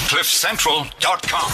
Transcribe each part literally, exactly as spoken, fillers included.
cliff central dot com.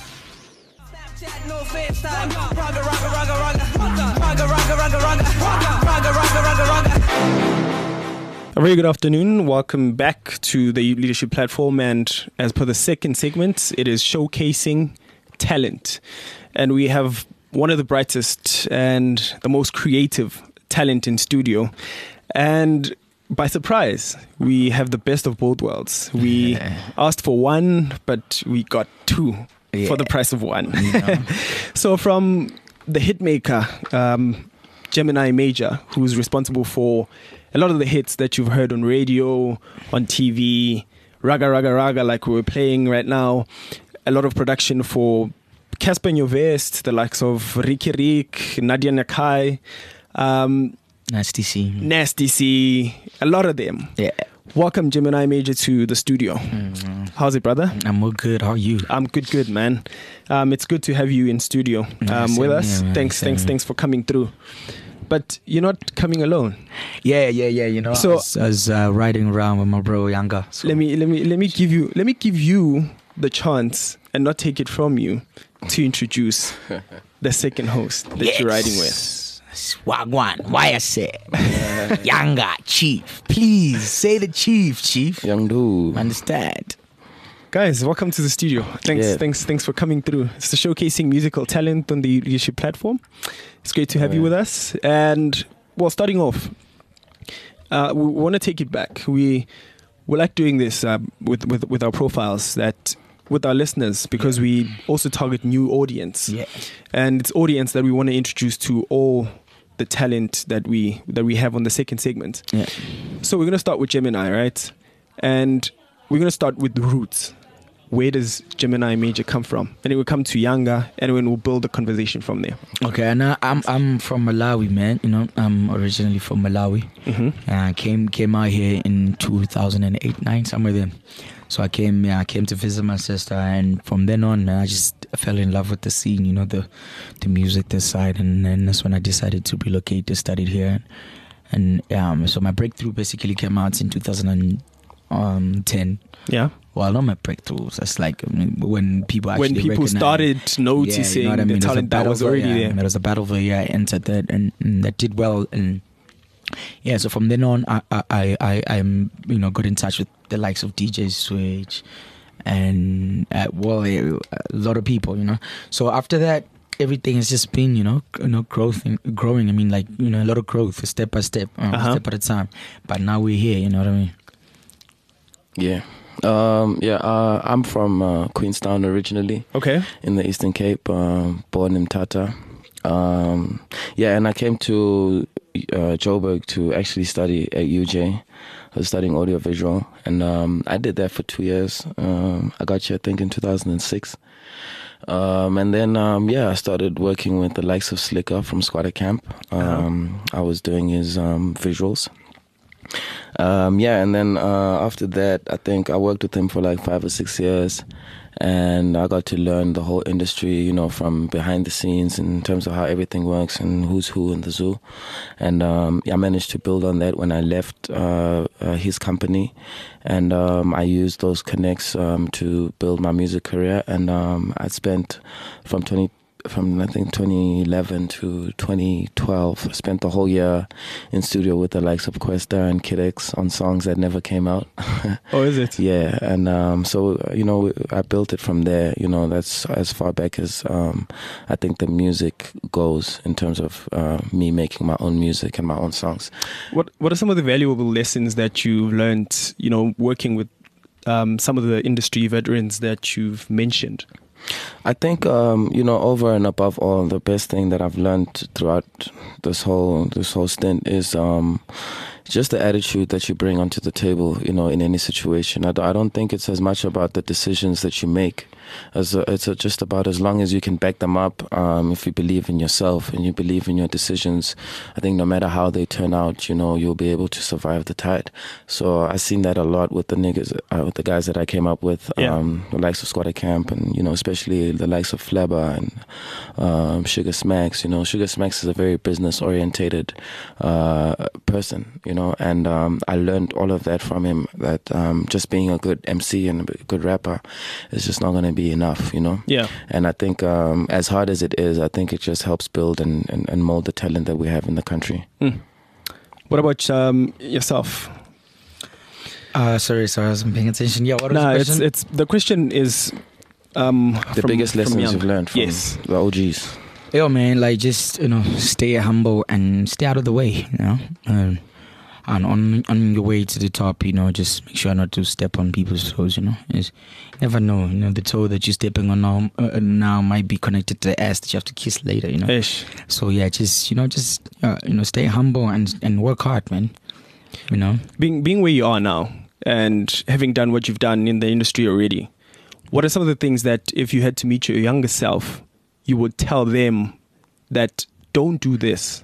A very good afternoon. Welcome back to the Leadership Platform, and as per the second segment, it is showcasing talent. And we have one of the brightest and the most creative talent in studio. And by surprise, we have the best of both worlds. We yeah. asked for one, but we got two yeah. for the price of one. Yeah. So from the hitmaker, um, Gemini Major, who's responsible for a lot of the hits that you've heard on radio, on T V, Raga Raga Raga, like we were playing right now. A lot of production for Casper Nyovest, the likes of Ricky Rick, Nadia Nakai, um, Nasty C. Nasty C, a lot of them. Yeah. Welcome, Gemini Major, to the studio. Mm-hmm. How's it, brother? I'm all good. How are you? I'm good, good, man. Um, it's good to have you in studio um, with us. Here, thanks, thanks, thanks for coming through. But you're not coming alone. Yeah, yeah, yeah. You know, so I was, I was uh, riding around with my bro Yanga. So. Let me, let me, let me give you, let me give you the chance and not take it from you to introduce the second host that yes. you're riding with. Wagwan, why I say Yanga, Chief. Please say the Chief, Chief. Young dude. Understand? Guys, welcome to the studio. Thanks, yeah. thanks, thanks for coming through. It's the showcasing musical talent on the Leadership Platform. It's great to have yeah. you with us. And well, starting off, uh, we want to take it back. We we like doing this uh, with, with with our profiles, that with our listeners, because we also target new audience. Yeah. And it's audience that we want to introduce to all the talent that we that we have on the second segment. Yeah. So we're going to start with Gemini, right? And we're going to start with the roots. Where does Gemini Major come from? And it will come to Yanga, and then we'll build a conversation from there. Okay, and I, I'm I'm from Malawi, man. You know, I'm originally from Malawi. Mm-hmm. I uh, came came out here in two thousand eight, nine, somewhere there. So I came yeah, I came to visit my sister, and from then on, I just fell in love with the scene. You know, the the music, this side, and then that's when I decided to relocate to study here. And um, so my breakthrough basically came out in two thousand ten. Yeah. Well, not my breakthroughs. That's like I mean, when people actually when people recognize, started noticing yeah, you know what I mean? the talent that was already yeah, there. There was a battle for yeah, I entered that and, and that did well, and yeah. So from then on, I I I I'm you know got in touch with the likes of D J Switch, and uh, well, a lot of people, you know. So after that, everything has just been you know you know growth and growing. I mean, like you know a lot of growth, step by step, uh, uh-huh. step at a time. But now we're here. You know what I mean? Yeah. Um, yeah, uh, I'm from uh, Queenstown originally. Okay. In the Eastern Cape, um, born in Tata. Um, yeah, and I came to uh, Joburg to actually study at U J. I was studying audiovisual, and um, I did that for two years. Um, I got here, I think, in two thousand six. Um, and then, um, yeah, I started working with the likes of Slicker from Squatter Camp. Um, uh-huh. I was doing his um, visuals. Um, yeah, and then uh, after that, I think I worked with him for like five or six years, and I got to learn the whole industry, you know, from behind the scenes in terms of how everything works and who's who in the zoo. And um, I managed to build on that when I left uh, uh, his company, and um, I used those connects um, to build my music career. And um, I spent from twenty. From I think twenty eleven to twenty twelve, I spent the whole year in studio with the likes of Questa and Kid X on songs that never came out. Oh, is it? Yeah, and um, so you know, I built it from there. You know, that's as far back as um, I think the music goes in terms of uh, me making my own music and my own songs. What What are some of the valuable lessons that you've learned? You know, working with um, some of the industry veterans that you've mentioned. I think, um, you know, over and above all, the best thing that I've learned throughout this whole this whole stint is um, just the attitude that you bring onto the table, you know, in any situation. I, I don't think it's as much about the decisions that you make, It's, a, it's a, just about as long as you can back them up. Um, if you believe in yourself and you believe in your decisions, I think no matter how they turn out, you know, you'll be able to survive the tide. So I've seen that a lot with the niggas, uh, with the guys that I came up with, Yeah. um, the likes of Squatter Camp, and you know, especially the likes of Flabber and um, Sugar Smacks. You know, Sugar Smacks is a very business orientated uh, person. You know, and um, I learned all of that from him. That um, just being a good M C and a good rapper is just not going to be enough. You know. Yeah. And I think um, as hard as it is, I think it just helps build and, and, and mold the talent that we have in the country. Mm. What about um, yourself? Uh, sorry, sorry, I wasn't paying attention. Yeah, what was No, the it's question? it's the question is um, The from- biggest from lessons young. you've learned from Yes. the O Gs. Yo, man, like just you know, stay humble and stay out of the way. You know, um, and on on your way to the top, you know, just make sure not to step on people's toes. You know, It's- you never know. You know, the toe that you're stepping on now uh, now might be connected to the ass that you have to kiss later. You know, Ish. so yeah, just you know, just uh, you know, stay humble and and work hard, man. You know, Being being where you are now and having done what you've done in the industry already, what are some of the things that if you had to meet your younger self, you would tell them that don't do this?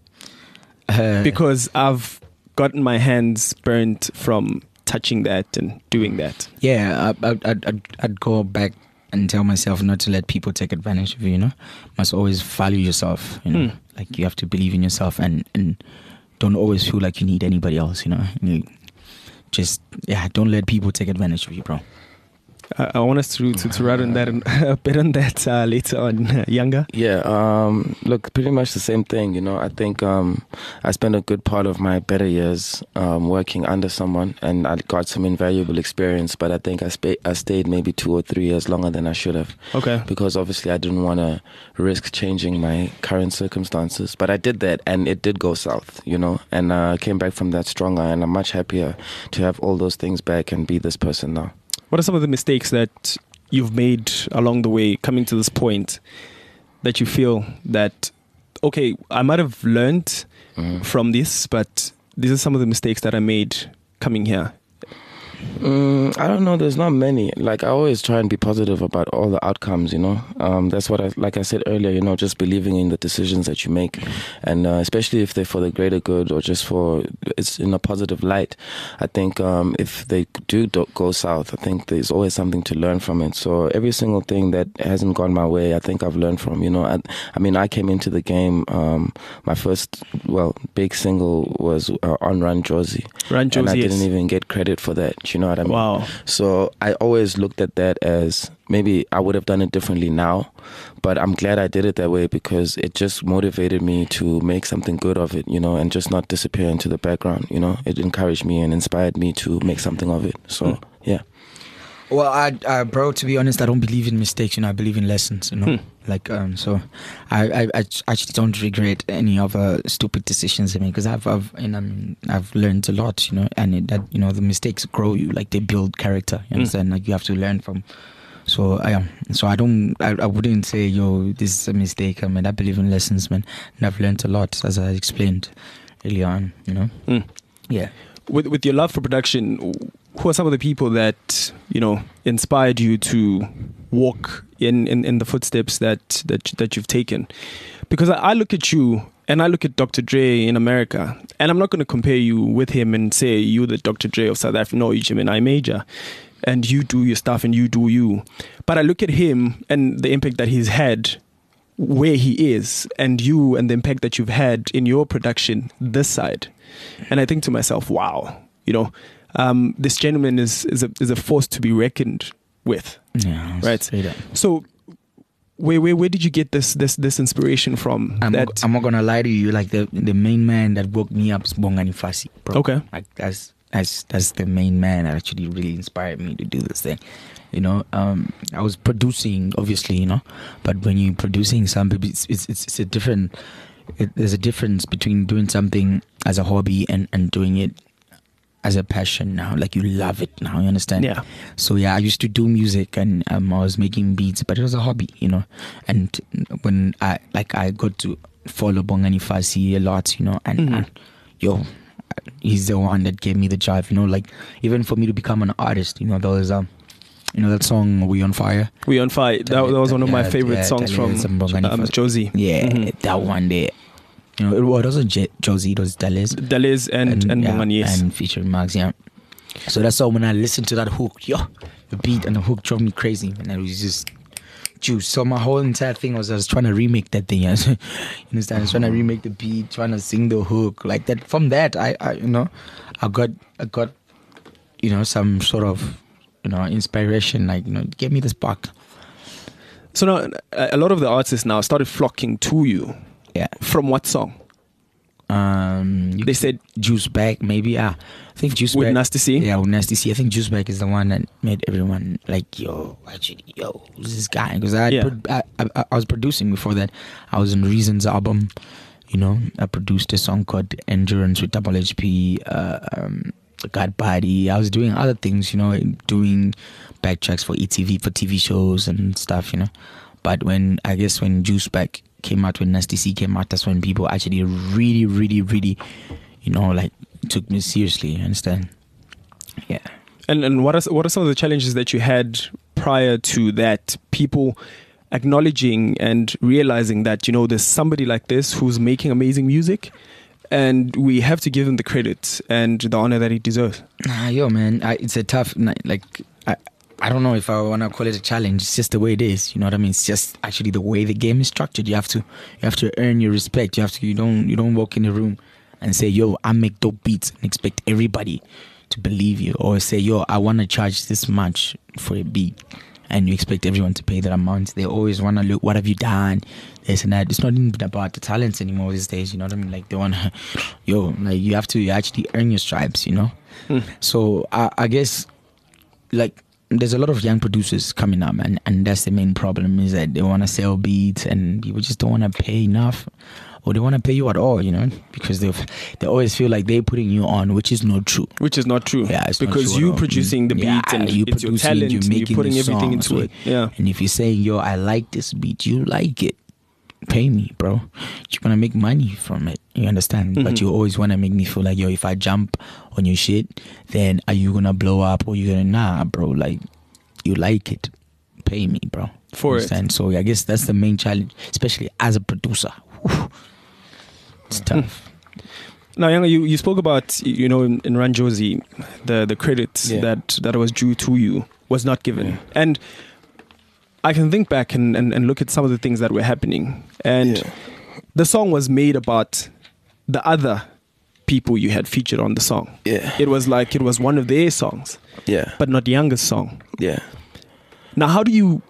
uh, Because I've gotten my hands burnt from touching that and doing that. yeah, I, I, I'd, I'd I'd go back and tell myself not to let people take advantage of you. You know, must always value yourself. You know, Hmm. like you have to believe in yourself and and don't always feel like you need anybody else. You know, you just yeah, don't let people take advantage of you, bro. I, I want us to to, to run on that and a bit on that uh, later on. Uh, younger. Yeah, um, look, pretty much the same thing. You know, I think um, I spent a good part of my better years um, working under someone, and I got some invaluable experience. But I think I, spa- I stayed maybe two or three years longer than I should have. Okay. Because obviously I didn't want to risk changing my current circumstances. But I did that, and it did go south, you know, and I uh, came back from that stronger, and I'm much happier to have all those things back and be this person now. What are some of the mistakes that you've made along the way coming to this point that you feel that, okay, I might have learned Mm-hmm. from this, but these are some of the mistakes that I made coming here? Mm, I don't know. There's not many. Like I always try and be positive about all the outcomes. You know, um, that's what I like. I said earlier. You know, just believing in the decisions that you make, and uh, especially if they're for the greater good or just for it's in a positive light. I think um, if they do do go south, I think there's always something to learn from it. So every single thing that hasn't gone my way, I think I've learned from. You know, I, I mean, I came into the game. Um, my first, well, big single was uh, on Run Josie, Run and I Josie, didn't yes. even get credit for that. You know what I mean? Wow. So I always looked at that as maybe I would have done it differently now, but I'm glad I did it that way because it just motivated me to make something good of it, you know, and just not disappear into the background, you know. It encouraged me and inspired me to make something of it. So, Mm. yeah. Well, I, I, bro, to be honest, I don't believe in mistakes. You know, I believe in lessons. You know, Hmm. like um, so, I, I, I actually don't regret any other stupid decisions I made because I've, I've, and um, I've learned a lot. You know, and it, that you know the mistakes grow you, like they build character. You understand? Like you have to learn from. So I am. So I don't. I, I wouldn't say, yo, this is a mistake. I mean, I believe in lessons, man, and I've learned a lot as I explained earlier on. You know. Mm. Yeah. With with your love for production, who are some of the people that you know inspired you to walk in, in, in the footsteps that, that that you've taken? Because I, I look at you and I look at Doctor Dre in America, and I'm not going to compare you with him and say you're the Doctor Dre of South Africa. No, you Gemini Major, and you do your stuff and you do you. But I look at him and the impact that he's had where he is, and you and the impact that you've had in your production this side. And I think to myself, wow, you know, um, this gentleman is, is, a, is a force to be reckoned with. Yeah. Right. Straight up. So where, where, where did you get this, this, this inspiration from? I'm, that, not, I'm not gonna lie to you. Like the the main man that woke me up is Bongani Fasi, bro. Okay. Like that's that's that's the main man that actually really inspired me to do this thing. You know, um, I was producing, obviously, you know, but when you're producing something, it's it's it's, it's a different. It, there's a difference between doing something as a hobby and and doing it as a passion now. Like you love it now. You understand? Yeah. So yeah, I used to do music and um, I was making beats, but it was a hobby, you know. And when I like I got to follow Bongani Fasi a lot, you know, and, Mhm. and yo, he's the one that gave me the drive, you know. Like even for me to become an artist, you know, there was um you know that song "We on Fire." We on Fire. That, that was one of my Yeah, favorite yeah, songs from Mbongani um, first. Josie. Yeah, Mhm. that one there. You know, it, well, it wasn't J- Josie, it was Dallas. Dallas and and, yeah, Mbongani, yes. and featuring Max. Yeah. So that's all. When I listened to that hook, yo, the beat and the hook drove me crazy, and it was just juice. So my whole entire thing was I was trying to remake that thing. Yeah. You understand? I was trying to remake the beat, trying to sing the hook like that. From that, I, I you know, I got I got, you know, some sort of, you know, inspiration. Like, you know, give me the spark. So now a a lot of the artists now started flocking to you. Yeah. From what song? Um, you They said Juice Bag, maybe. Ah, I think Juice with Bag. Nasty C. Yeah, with Nasty C. I think Juice Bag is the one that made everyone like, yo, actually, yo, who's this guy? Because I, Yeah. pro- I, I I was producing before that. I was on Reason's album. You know, I produced a song called Endurance with Double H P. Uh, um, God Body. I was doing other things. You know, doing backtracks for E T V for T V shows and stuff. You know, but when I guess when Juice Bag came out, when Nasty C came out, that's when people actually really, really, really, you know, like took me seriously. You understand? Yeah. And and what are what are some of the challenges that you had prior to that? People acknowledging and realizing that, you know, there's somebody like this who's making amazing music, and we have to give him the credit and the honor that he deserves. Nah, yo, man, I, it's a tough night. Like, I, I don't know if I want to call it a challenge. It's just the way it is. You know what I mean? It's just actually the way the game is structured. You have to, you have to earn your respect. You have to. You don't. You don't walk in the room and say, "Yo, I make dope beats," and expect everybody to believe you, or say, "Yo, I want to charge this much for a beat," and you expect everyone to pay that amount. They always want to look, what have you done? This and that. It's not even about the talents anymore these days. You know what I mean? Like they want to, yo, like you have to actually earn your stripes. You know. Mm. So I, I guess, like. There's a lot of young producers coming up, and, and that's the main problem, is that they want to sell beats and people just don't want to pay enough, or they want to pay you at all, you know, because they they always feel like they're putting you on, which is not true. Which is not true. Yeah, it's not because true at you all. producing the beat Yeah, and you it's your producing, talent, you're and you're making putting the everything songs, into so- it. Yeah. And if you're saying, yo, I like this beat, you like it, pay me, bro. You're gonna make money from it. You understand? Mm-hmm. But you always wanna make me feel like, yo, if I jump on your shit, then are you gonna blow up, or you gonna nah, bro? Like, you like it, pay me, bro. For it. Understand? So I guess that's the main challenge, especially as a producer. Whew. It's tough. Now, Yanga, you, you spoke about, you know, in, in Run Josie, the the credits Yeah. that that was due to you was not given, Yeah. and I can think back and, and, and look at some of the things that were happening, and Yeah. the song was made about the other people you had featured on the song. Yeah. It was like it was one of their songs, Yeah. but not Yanga's song. Yeah. Now, how do you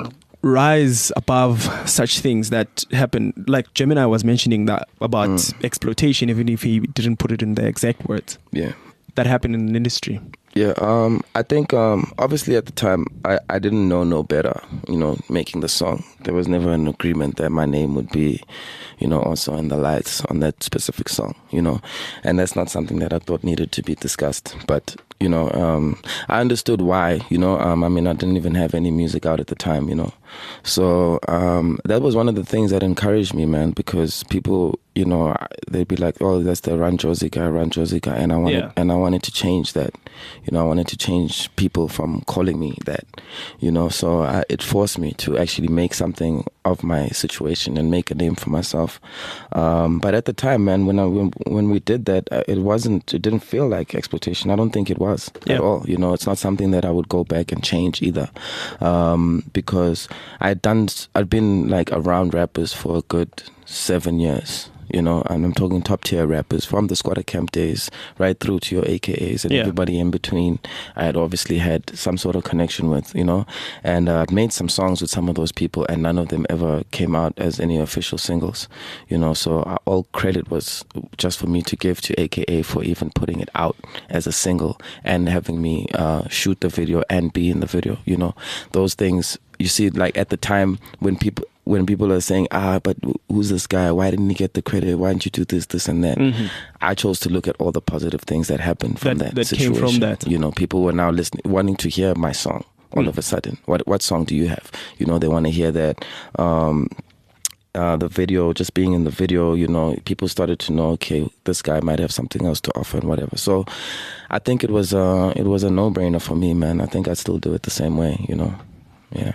rise above such things that happen? Like Gemini was mentioning that about Mm. exploitation, even if he didn't put it in the exact words. Yeah. That happened in the industry. Yeah, um, I think um, obviously at the time I, I didn't know no better, you know, making the song. There was never an agreement that my name would be, you know, also in the lights on that specific song, you know, and that's not something that I thought needed to be discussed. But, you know, um, I understood why, you know, um, I mean, I didn't even have any music out at the time, you know. So um, that was one of the things that encouraged me, man, because people, you know, they'd be like, oh, that's the Run Josie guy, Run Josie guy. And I wanted, Yeah. and I wanted to change that. You know, I wanted to change people from calling me that, you know, so I, it forced me to actually make something of my situation and make a name for myself. Um, but at the time, man, when I, when, when we did that, uh, it wasn't, it didn't feel like exploitation. I don't think it was Yeah. at all. You know, it's not something that I would go back and change either. Um, because I'd done, I'd been like around rappers for a good seven years. You know, and I'm talking top tier rappers from the Squatter Camp days right through to your A K As and Yeah. everybody in between. I had obviously had some sort of connection with, you know, and uh, I'd made some songs with some of those people, and none of them ever came out as any official singles, you know. So uh, all credit was just for me to give to A K A for even putting it out as a single and having me uh, shoot the video and be in the video, you know. Those things, you see, like at the time when people, when people are saying, ah, but who's this guy? Why didn't he get the credit? Why didn't you do this, this, and that? Mm-hmm. I chose to look at all the positive things that happened from That- that, that came situation. from that. You know, people were now listening, wanting to hear my song all Mm. of a sudden. What what song do you have? You know, they want to hear that. Um, uh, the video, just being in the video, you know, people started to know, okay, this guy might have something else to offer and whatever. So I think it was uh, it was a no-brainer for me, man. I think I still do it the same way, you know. Yeah.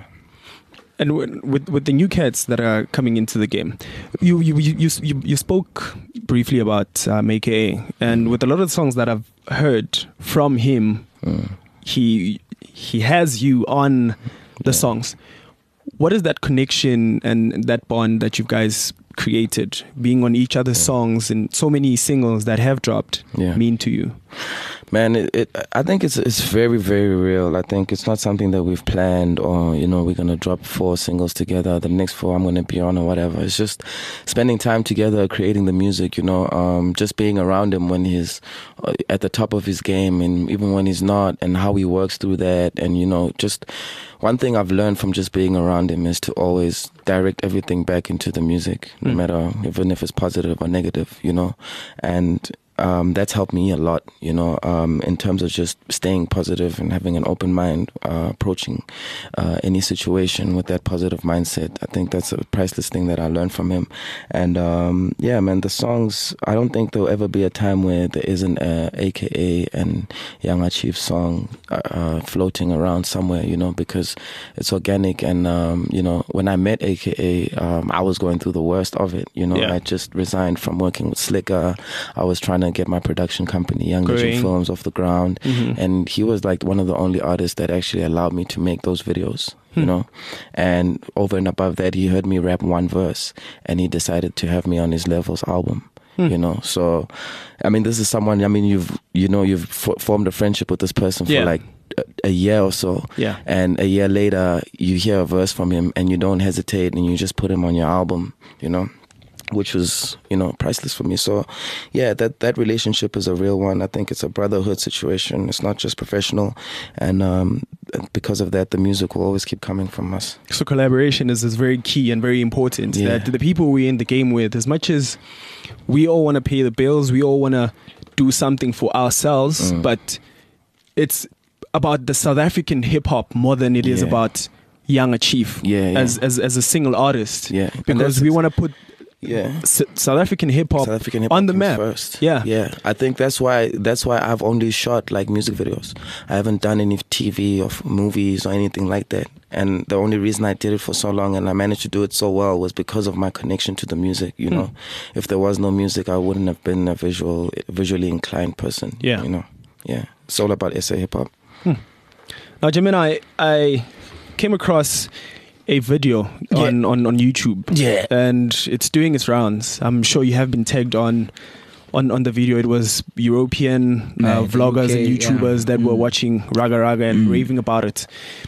And with with the new cats that are coming into the game, you you you you, you spoke briefly about um, A K A, and with a lot of the songs that I've heard from him, mm. he he has you on the yeah. songs. What is that connection and that bond that you guys created, being on each other's yeah. songs and so many singles that have dropped, yeah. mean to you? Man, it, it, I think it's it's very, very real. I think it's not something that we've planned or, you know, we're going to drop four singles together. The next four I'm going to be on or whatever. It's just spending time together, creating the music, you know, um, just being around him when he's at the top of his game and even when he's not, and how he works through that. And, you know, just one thing I've learned from just being around him is to always direct everything back into the music, no mm. matter, even if it's positive or negative, you know. And Um, that's helped me a lot, you know, um, in terms of just staying positive and having an open mind, uh, approaching uh, any situation with that positive mindset. I think that's a priceless thing that I learned from him. And um, yeah, man, the songs, I don't think there'll ever be a time where there isn't a A K A and Young Chief song uh, floating around somewhere, you know, because it's organic. And, um, you know, when I met A K A, um, I was going through the worst of it, you know. Yeah. I just resigned from working with Slicker. I was trying to get my production company, Young Vision Films, off the ground. Mm-hmm. And he was like one of the only artists that actually allowed me to make those videos, hmm. you know. And over and above that, he heard me rap one verse and he decided to have me on his Levels album. Hmm. You know, so I mean, this is someone. I mean, you've you know you've f- formed a friendship with this person for yeah. like a, a year or so, yeah. And a year later, you hear a verse from him and you don't hesitate and you just put him on your album. You know. Which was, you know, priceless for me. So, yeah, that, that relationship is a real one. I think it's a brotherhood situation. It's not just professional. And um, because of that, the music will always keep coming from us. So collaboration is, is very key and very important. Yeah. That the people we're in the game with, as much as we all want to pay the bills, we all want to do something for ourselves, mm. but it's about the South African hip-hop more than it is yeah. about Young Chief yeah, yeah. as, as, as a single artist. Yeah. Because we want to put Yeah, S- South African hip hop on the map first. Yeah, yeah. I think that's why that's why I've only shot like music videos. I haven't done any T V or movies or anything like that. And the only reason I did it for so long and I managed to do it so well was because of my connection to the music. You know, hmm. if there was no music, I wouldn't have been a visual, visually inclined person. Yeah, you know, yeah. It's all about S A hip hop. Hmm. Now, Gemini, I came across a video yeah. on, on, on YouTube, yeah, and it's doing its rounds. I'm sure you have been tagged on on, on the video. It was European uh, right, vloggers U K, and YouTubers yeah. that mm. were watching Raga Raga and mm. raving about it.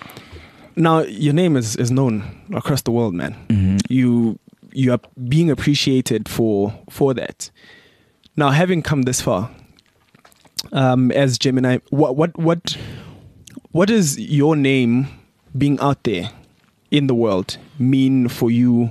Now, your name is, is known across the world, man. Mm-hmm. You you are being appreciated for for that. Now, having come this far, um, as Gemini, what what what what is your name being out there in the world mean for you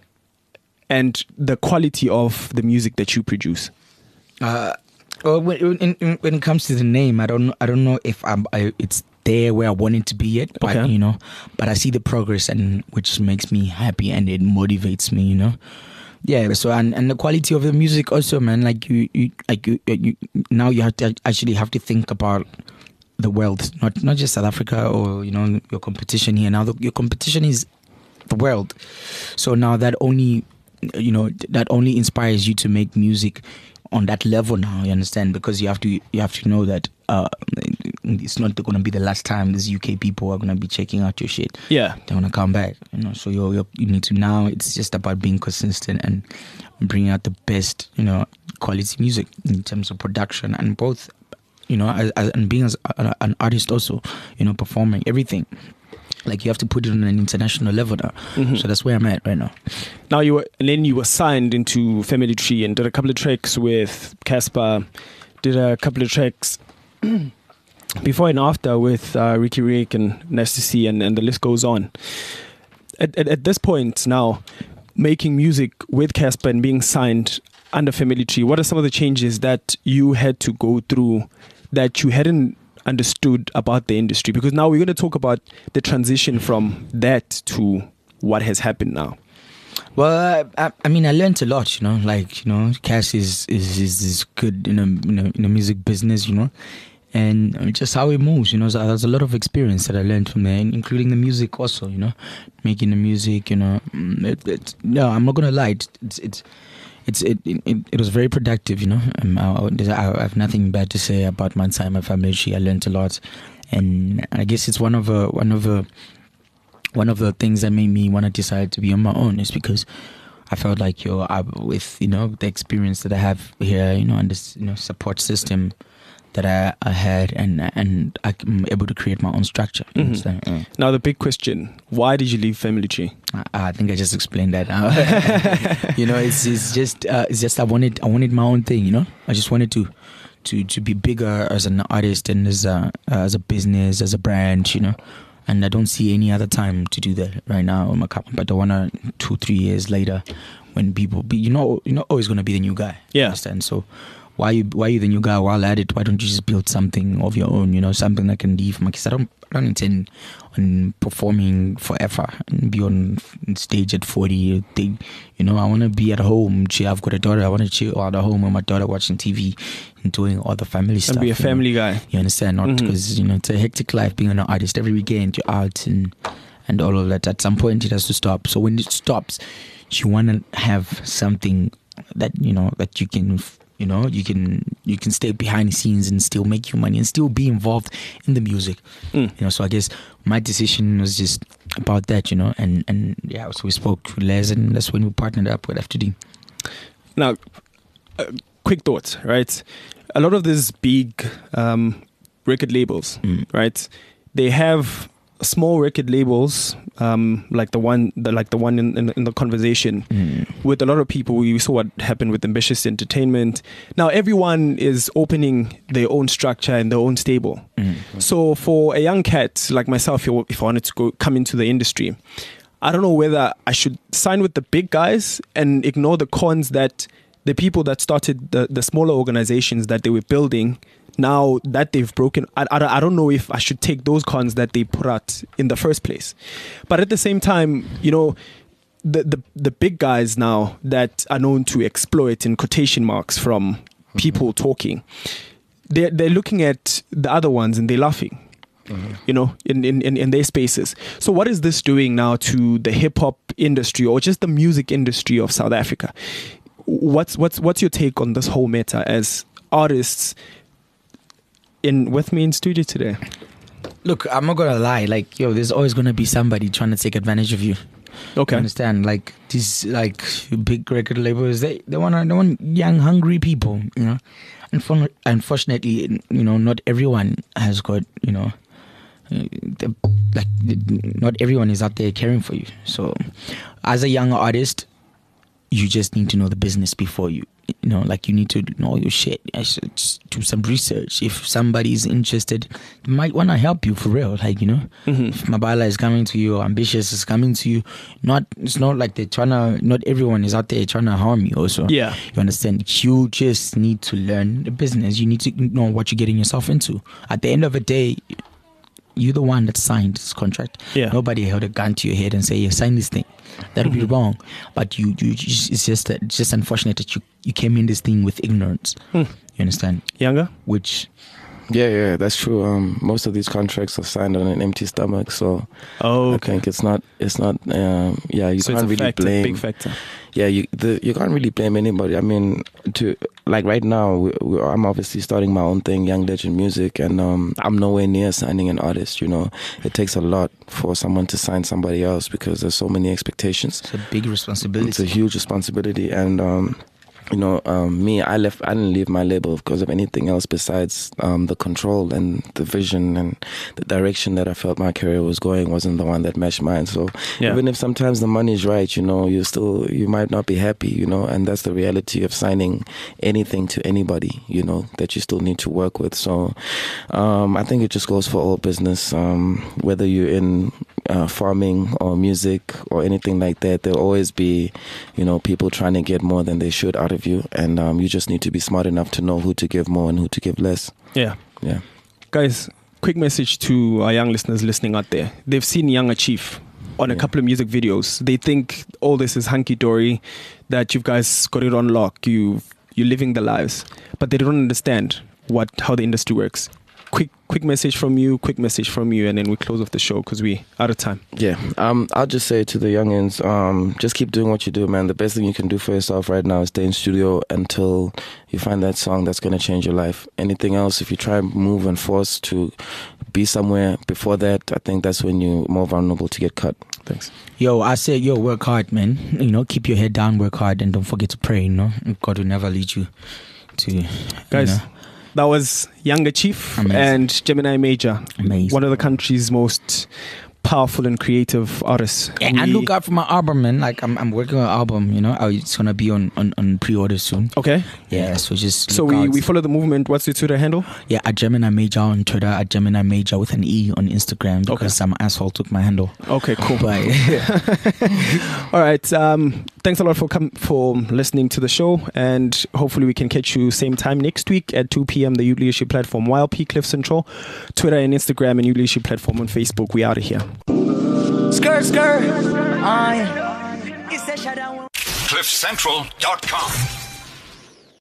and the quality of the music that you produce? Uh, well, when, when, when it comes to the name, I don't I don't know if I'm I, it's there where I want it to be yet, but okay. you know, but I see the progress, and which makes me happy and it motivates me, you know. Yeah, so and, and the quality of the music also, man. Like you, you like you, you now you have to actually have to think about the world, not not just South Africa or, you know, your competition here. Now the, your competition is the world. So now that only, you know, that only inspires you to make music on that level now, you understand? Because you have to you have to know that uh, it's not going to be the last time these U K people are going to be checking out your shit. Yeah. They want to come back, you know. So you're, you're, you need to now, it's just about being consistent and bringing out the best, you know, quality music in terms of production and both, you know, as, as, and being as a, an artist also, you know, performing, everything. Like you have to put it on an international level now. Mm-hmm. So that's where I'm at right now. Now you were, and then you were signed into Family Tree and did a couple of tracks with Casper, did a couple of tracks before and after with uh, Ricky Rick and Nasty C, and, and the list goes on. At, at, at this point now, making music with Casper and being signed under Family Tree, what are some of the changes that you had to go through that you hadn't understood about the industry? Because now we're going to talk about the transition from that to what has happened now. Well, I, I mean, I learned a lot, you know. Like, you know, Cash is is, is, is good in a, in a in a music business, you know, and just how it moves, you know. So there's a lot of experience that I learned from there, including the music also, you know, making the music, you know. It, it, no, I'm not gonna lie, it's it's. it's It's it, it it was very productive, you know. Um, I, I have nothing bad to say about my time at Family Tree. I learned a lot, and I guess it's one of the one of the one of the things that made me want to decide to be on my own. Is because I felt like yo, I, with you know the experience that I have here, you know, and this you know support system that I, I had, and and I'm able to create my own structure. Mm-hmm. So, uh, Now the big question: why did you leave Family Tree? I, I think I just explained that. you know, it's it's just uh, it's just I wanted I wanted my own thing. You know, I just wanted to to to be bigger as an artist and as a uh, as a business, as a brand. You know, and I don't see any other time to do that right now. But I wanna two three years later, when people be you know you're not always gonna be the new guy. Yeah. Understand? So. Why you why you the new guy while at it? Why don't you just build something of your own? You know, something that can leave. Because I don't I don't intend on performing forever and be on stage at forty. Thing. You know, I want to be at home. I've got a daughter. I want to chill out at home with my daughter, watching T V and doing all the family stuff. And be a family know? guy. You understand? Not because mm-hmm. you know it's a hectic life being an artist. Every weekend you're out and and all of that. At some point it has to stop. So when it stops, you want to have something that you know that you can. You know, you can you can stay behind the scenes and still make your money and still be involved in the music. Mm. You know, so I guess my decision was just about that, you know, and, and yeah, so we spoke to Les and that's when we partnered up with F two D. Now, uh, quick thoughts, right? A lot of these big um, record labels, mm. right? They have small record labels, um, like the one, the, like the one in, in, in the conversation, mm. with a lot of people. We saw what happened with Ambitious Entertainment. Now everyone is opening their own structure and their own stable. Mm. So for a young cat like myself, if I wanted to go come into the industry, I don't know whether I should sign with the big guys and ignore the cons that the people that started the, the smaller organizations that they were building. Now that they've broken, I, I, I don't know if I should take those cons that they put out in the first place. But at the same time, you know, the, the, the big guys now that are known to exploit in quotation marks from people mm-hmm. talking, they're, they're looking at the other ones and they're laughing, mm-hmm. you know, in, in, in, in their spaces. So what is this doing now to the hip hop industry or just the music industry of South Africa? What's, what's, what's your take on this whole matter as artists in with me in studio today? Look, I'm not gonna lie. Like, yo, there's always gonna be somebody trying to take advantage of you. Okay, you understand? Like these, like big record labels, they they want they want young, hungry people. You know, and unfortunately, you know, not everyone has got you know, the, like not everyone is out there caring for you. So, as a young artist, you just need to know the business before you. You know, like you need to know your shit. I should do some research. If somebody's interested, they might want to help you for real. Like, you know, mm-hmm. if Mabala is coming to you or Ambitious is coming to you, not it's not like they're trying to, not everyone is out there trying to harm you also. Yeah. You understand? You just need to learn the business. You need to know what you're getting yourself into. At the end of the day, you're the one that signed this contract. Yeah. Nobody held a gun to your head and say, "You sign this thing." That would mm-hmm. be wrong. But you, you, it's just that, it's just unfortunate that you, you came in this thing with ignorance. Mm. You understand? Younger? Which, yeah, yeah, that's true. Um, most of these contracts are signed on an empty stomach, so oh, okay. I think it's not, it's not. Um, yeah, you so can't it's a really factor, blame. Big factor. Yeah, you the, you can't really blame anybody. I mean, to like right now, we, we, I'm obviously starting my own thing, Young Legend Music, and um, I'm nowhere near signing an artist. You know, it takes a lot for someone to sign somebody else because there's so many expectations. It's a big responsibility. It's a huge responsibility, and um, you know, um, me, I left. I didn't leave my label because of anything else besides um, the control and the vision and the direction that I felt my career was going wasn't the one that matched mine. So yeah. even if sometimes the money is right, you know, you still you might not be happy, you know, and that's the reality of signing anything to anybody, you know, that you still need to work with. So um, I think it just goes for all business, um, whether you're in uh, farming or music or anything like that. There'll always be, you know, people trying to get more than they should out of you, and um, you just need to be smart enough to know who to give more and who to give less. Yeah. Yeah. Guys, quick message to our young listeners listening out there. They've seen Young achieve. on a Yeah. couple of music videos. They think all this is hunky dory, that you guys got it on lock. You you're living the lives, but they don't understand what how the industry works. Quick quick message from you, quick message from you, and then we close off the show because we out of time. Yeah, um, I'll just say to the youngins, um, just keep doing what you do, man. The best thing you can do for yourself right now is stay in studio until you find that song that's going to change your life. Anything else, if you try and move and force to be somewhere before that, I think that's when you're more vulnerable to get cut. Thanks. Yo, I say, yo, work hard, man. You know, keep your head down, work hard, and don't forget to pray, you know. God will never lead you to... Guys, you know. that was Younger Chief Amazing. and Gemini Major. Amazing. One of the country's most powerful and creative artists. Yeah, We- and look out for my album, man. Like, I'm I'm working on an album, you know. I- It's going to be on, on, on pre-order soon. Okay. Yeah, so just So look we, out. we follow the movement. What's your Twitter handle? Yeah, at Gemini Major on Twitter, at Gemini Major with an E on Instagram, because some asshole took my handle. Okay, cool. But All right. Um, thanks a lot for com- for listening to the show, and hopefully we can catch you same time next week at two p.m. The Youth Leadership Platform, Y L P Cliff Central, Twitter and Instagram, and Youth Leadership Platform on Facebook. We out of here. Skirt, skirt. I. It's a shadow. cliff central dot com.